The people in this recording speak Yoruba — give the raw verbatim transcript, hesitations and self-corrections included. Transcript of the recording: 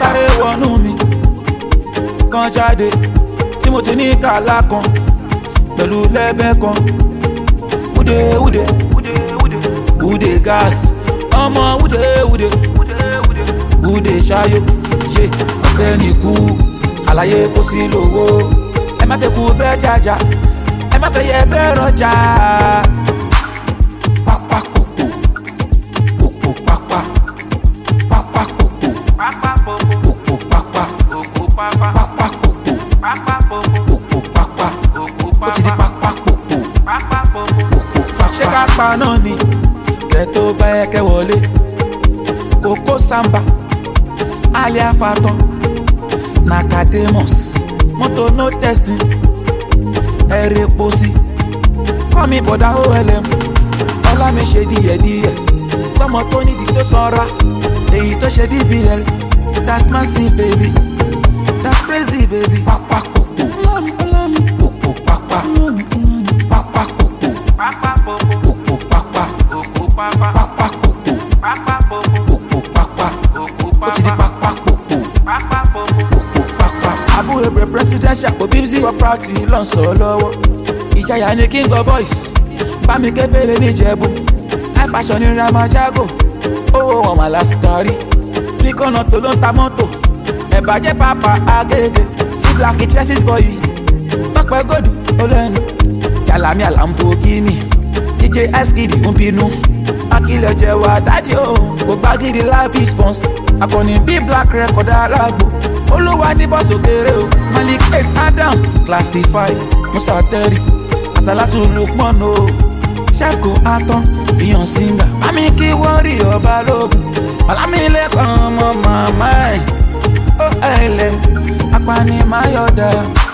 sáré wọnú mi kan jáde tí mo ti ní kàlá kan pẹ̀lú lẹ́bẹ̀ kan wúde wúde wúde wúde wúde gas ọmọ wúde wúde wúde ṣayó ṣe ọ̀fẹ́ nìkú àlàyé kò sí lówó ẹ má fẹ́ kú bẹ́ẹ̀ jájá ẹ má fẹ́ yẹ bẹ́ẹ̀ rọjà. pápá kòkó kòkó pápá pápá kòkó pápá kòkó pápá kòkó pápá pápá kòkó pápá kòkó pápá kòkó pápá ó ti di pápá kòkó pápá kòkó pápá. ṣé ká pa náà ni kẹ́ tó bá yẹ kẹ́ wọlé kòkó samba alia fatan nakademus moto no testing ẹ̀rẹ̀ pósí kọ́mi bọ̀dá olm ọlá mi ṣe díẹ̀díẹ̀ gbọ́mọ tó nídìí tó sanra èyí tó ṣe dbl that's massive baby that's crazy baby. pápá kòkó kòkó pápá pápá kòkó pápá kòkó pápá kòkó pápá pápá kòkó pápá kòkó pápá kòkó pápá ó ti di pápá kòkó pápá kòkó pápá. àbúrò rẹ̀ presidential kò bí sí property lọ́sọ̀ lọ́wọ́ ìjayà ni king of boys bámi kẹfẹ́lẹ́ níjẹ̀bú high fashion ní ramajago owó wọn wà lásìkárì nìkànnà tó ló ń ta mọ́tò ẹ̀bàjẹ́ pàpà agége tí black chelsea boy tọpẹ gòdù olóyìn jalami alambogini dj eskidi ń bínú akílẹ̀ jẹ́wọ́ adájí òun kò gbàgìrì life is fun akọni bí black record alágbó olúwa ní bọ́ọ̀sì òkèrè o malik ace adam classified musa terry asalatu lukman o chef ko aton iyan singer mami kí wọ́n rí ọba lógun malamilẹ́kan ọmọ màmá ẹ̀ ó ẹ̀lẹ́ apani mayọ̀dá.